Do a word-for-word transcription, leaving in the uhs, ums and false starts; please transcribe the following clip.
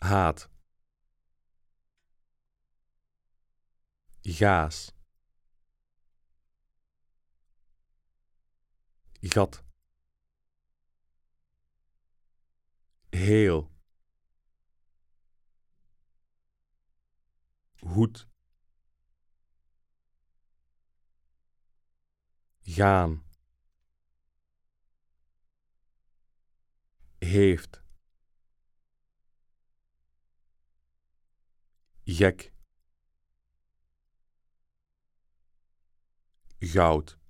haat, gaas, gat, heel, hoed, gaan, heeft, gek, goud.